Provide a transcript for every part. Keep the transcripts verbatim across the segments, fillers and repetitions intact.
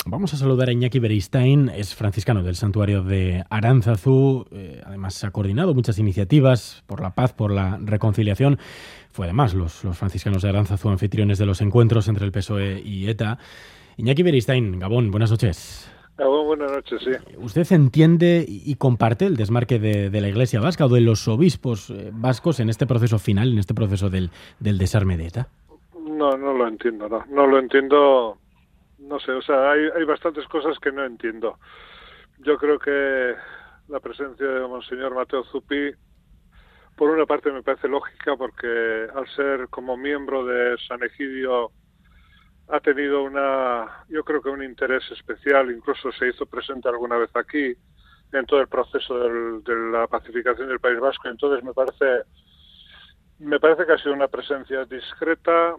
Vamos a saludar a Iñaki Beristain, es franciscano del santuario de Aránzazu, eh, además ha coordinado muchas iniciativas por la paz, por la reconciliación. Fue además los, los franciscanos de Aránzazu anfitriones de los encuentros entre el P S O E y ETA. Iñaki Beristain, Gabón, buenas noches. Gabón, buenas noches, sí. ¿Usted entiende y comparte el desmarque de, de la Iglesia vasca o de los obispos vascos en este proceso final, en este proceso del, del desarme de ETA? No, no lo entiendo, no. No lo entiendo, no sé, o sea, hay, hay bastantes cosas que no entiendo. Yo creo que la presencia de Monseñor Mateo Zuppi, por una parte me parece lógica porque al ser como miembro de San Egidio ha tenido una, yo creo que un interés especial, incluso se hizo presente alguna vez aquí en todo el proceso del, de la pacificación del País Vasco. Entonces me parece, me parece que ha sido una presencia discreta,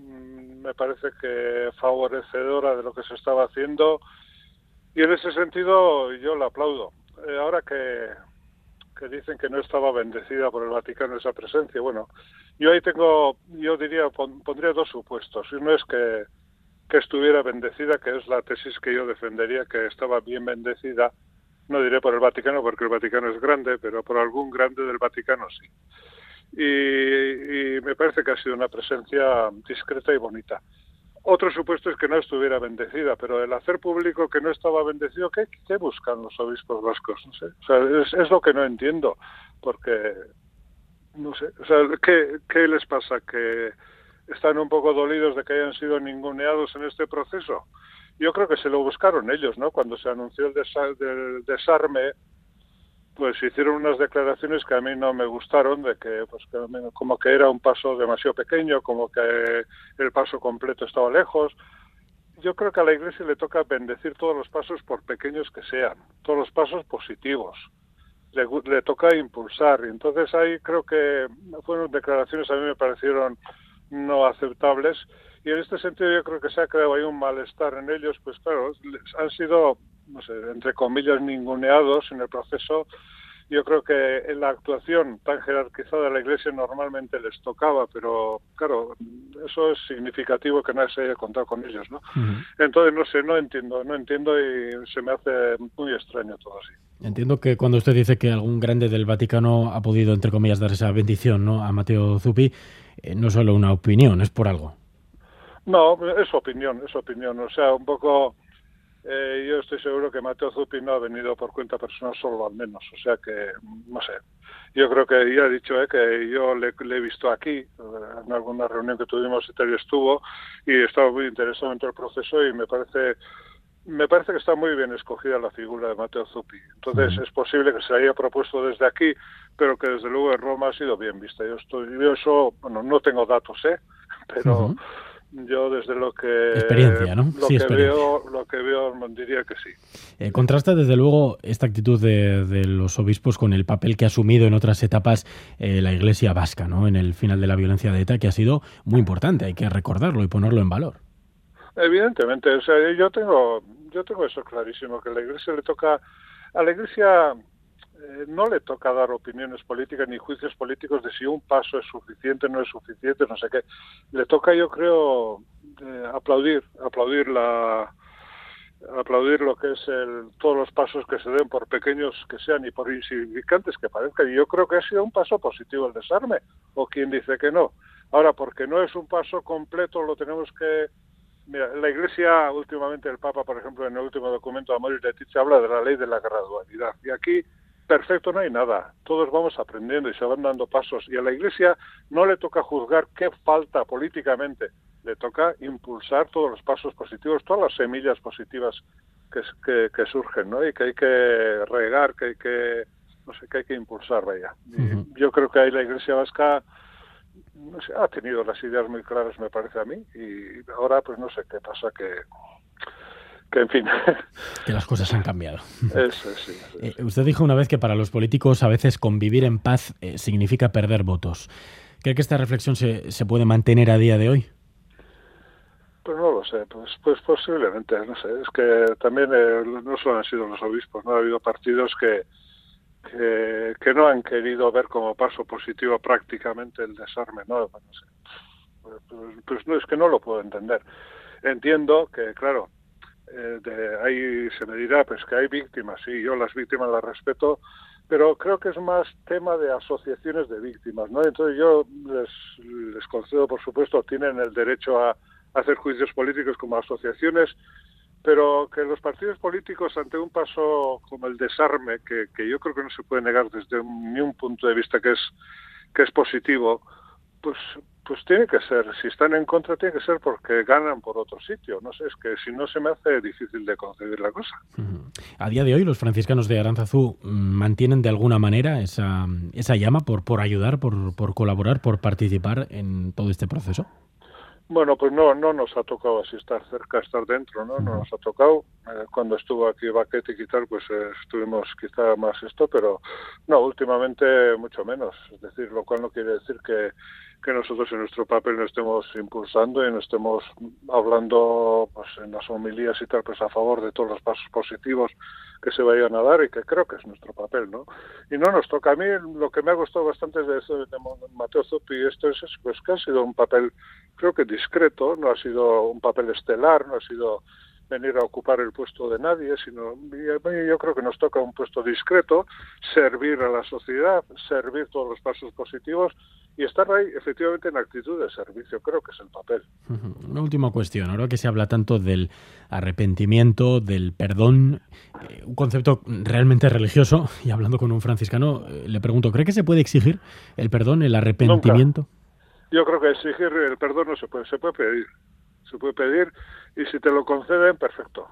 me parece que favorecedora de lo que se estaba haciendo y en ese sentido yo la aplaudo. Eh, ahora que, que dicen que no estaba bendecida por el Vaticano esa presencia, bueno, yo ahí tengo, yo diría, pon, pondría dos supuestos. Uno es que, que estuviera bendecida, que es la tesis que yo defendería, que estaba bien bendecida, no diré por el Vaticano, porque el Vaticano es grande, pero por algún grande del Vaticano sí. Y, y me parece que ha sido una presencia discreta y bonita. Otro supuesto es que no estuviera bendecida, pero el hacer público que no estaba bendecido, ¿qué, qué buscan los obispos vascos? No sé. O sea, es, es lo que no entiendo, porque no sé, o sea, ¿qué, qué les pasa? ¿Que están un poco dolidos de que hayan sido ninguneados en este proceso? Yo creo que se lo buscaron ellos, ¿no? Cuando se anunció el, desa- del desarme, pues hicieron unas declaraciones que a mí no me gustaron, de que, pues, que como que era un paso demasiado pequeño, como que el paso completo estaba lejos. Yo creo que a la Iglesia le toca bendecir todos los pasos, por pequeños que sean, todos los pasos positivos. Le, le toca impulsar, y entonces ahí creo que fueron declaraciones a mí me parecieron no aceptables, y en este sentido yo creo que se ha creado ahí un malestar en ellos, pues claro, han sido, no sé, entre comillas, ninguneados en el proceso. Yo creo que en la actuación tan jerarquizada de la Iglesia normalmente les tocaba, pero claro, eso es significativo que nadie se haya contado con ellos, ¿no? Uh-huh. Entonces, no sé, no entiendo, no entiendo y se me hace muy extraño todo así. Entiendo que cuando usted dice que algún grande del Vaticano ha podido, entre comillas, dar esa bendición, ¿no?, a Mateo Zuppi, eh, no es solo una opinión, es por algo. No, es opinión, es opinión. O sea, un poco, eh, yo estoy seguro que Mateo Zuppi no ha venido por cuenta personal solo, al menos. O sea que, no sé. Yo creo que ya he dicho eh, que yo le, le he visto aquí, en alguna reunión que tuvimos, él estuvo, y estaba muy interesado en todo el proceso y me parece... Me parece que está muy bien escogida la figura de Mateo Zuppi. Entonces uh-huh. es posible que se haya propuesto desde aquí, pero que desde luego en Roma ha sido bien vista. Yo estoy, yo eso, bueno, no tengo datos, ¿eh? Pero uh-huh. yo desde lo que experiencia, ¿no? Lo sí, que experiencia. veo, lo que veo diría que sí. Eh, contrasta desde luego esta actitud de, de los obispos con el papel que ha asumido en otras etapas eh, la Iglesia vasca, ¿no?, en el final de la violencia de ETA, que ha sido muy importante. Hay que recordarlo y ponerlo en valor. Evidentemente, o sea, yo tengo, yo tengo eso clarísimo, que a la Iglesia le toca, a la Iglesia eh, no le toca dar opiniones políticas ni juicios políticos de si un paso es suficiente, no es suficiente, no sé qué. Le toca, yo creo, eh, aplaudir, aplaudir la, aplaudir lo que es el, todos los pasos que se den, por pequeños que sean y por insignificantes que parezcan. Y yo creo que ha sido un paso positivo el desarme, o quien dice que no. Ahora, porque no es un paso completo, lo tenemos que... Mira, la Iglesia, últimamente el Papa, por ejemplo, en el último documento Amoris Laetitia habla de la ley de la gradualidad. Y aquí, perfecto, no hay nada. Todos vamos aprendiendo y se van dando pasos. Y a la Iglesia no le toca juzgar qué falta políticamente. Le toca impulsar todos los pasos positivos, todas las semillas positivas que, que, que surgen, ¿no? Y que hay que regar, que hay que, no sé, que hay que impulsar, vaya. Y uh-huh. yo creo que ahí la Iglesia vasca... no sé, ha tenido las ideas muy claras, me parece a mí, y ahora pues no sé qué pasa, que, que en fin... Que las cosas han cambiado. Eso, sí, sí, eh, sí. Usted dijo una vez que para los políticos a veces convivir en paz eh, significa perder votos. ¿Cree que esta reflexión se, se puede mantener a día de hoy? Pues no lo sé, pues, pues posiblemente, no sé, es que también eh, no solo han sido los obispos, no ha habido partidos que Que, que no han querido ver como paso positivo prácticamente el desarme, ¿no? No sé. Pues, pues, pues no, es que no lo puedo entender. Entiendo que, claro, Eh, de ahí se me dirá, pues que hay víctimas, sí, yo las víctimas las respeto, pero creo que es más tema de asociaciones de víctimas, ¿no? Entonces yo les, les concedo, por supuesto, tienen el derecho a hacer juicios políticos como asociaciones, pero que los partidos políticos, ante un paso como el desarme, que, que yo creo que no se puede negar desde un, ni un punto de vista que es que es positivo, pues pues tiene que ser, si están en contra tiene que ser porque ganan por otro sitio, no sé, es que si no se me hace difícil de concebir la cosa. A día de hoy los franciscanos de Aránzazu mantienen de alguna manera esa, esa llama por, por ayudar, por, por colaborar, por participar en todo este proceso. Bueno, pues no no nos ha tocado así estar cerca, estar dentro, ¿no? No nos ha tocado. Eh, cuando estuvo aquí Baquetic y tal, pues eh, estuvimos quizá más esto, pero no, últimamente mucho menos. Es decir, lo cual no quiere decir que, que nosotros en nuestro papel no estemos impulsando y no estemos hablando pues en las homilías y tal, pues a favor de todos los pasos positivos que se vayan a dar y que creo que es nuestro papel, ¿no? Y no nos toca. A mí lo que me ha gustado bastante de, eso, de Mateo Zuppi y esto es pues que ha sido un papel, creo que discreto, no ha sido un papel estelar, no ha sido venir a ocupar el puesto de nadie, sino yo creo que nos toca un puesto discreto, servir a la sociedad, servir todos los pasos positivos y estar ahí efectivamente en actitud de servicio, creo que es el papel. Una última cuestión, ahora que se habla tanto del arrepentimiento, del perdón, eh, un concepto realmente religioso, y hablando con un franciscano, eh, le pregunto, ¿cree que se puede exigir el perdón, el arrepentimiento? Nunca. Yo creo que exigir el perdón no se puede, se puede pedir, se puede pedir y si te lo conceden, perfecto.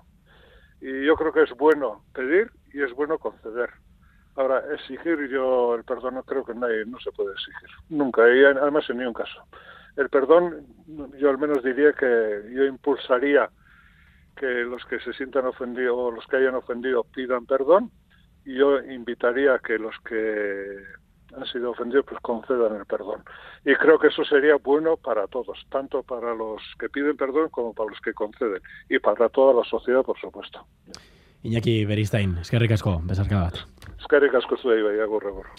Y yo creo que es bueno pedir y es bueno conceder. Ahora, exigir yo el perdón no creo que nadie, no se puede exigir, nunca, y además en ningún caso. El perdón, yo al menos diría que yo impulsaría que los que se sientan ofendidos o los que hayan ofendido pidan perdón y yo invitaría a que los que han sido ofendidos pues concedan el perdón. Y creo que eso sería bueno para todos, tanto para los que piden perdón como para los que conceden y para toda la sociedad, por supuesto. Iñaki Beristain, eskerrik asko, besarkada bat. Eskerrik asko zuei bai, agur, agur.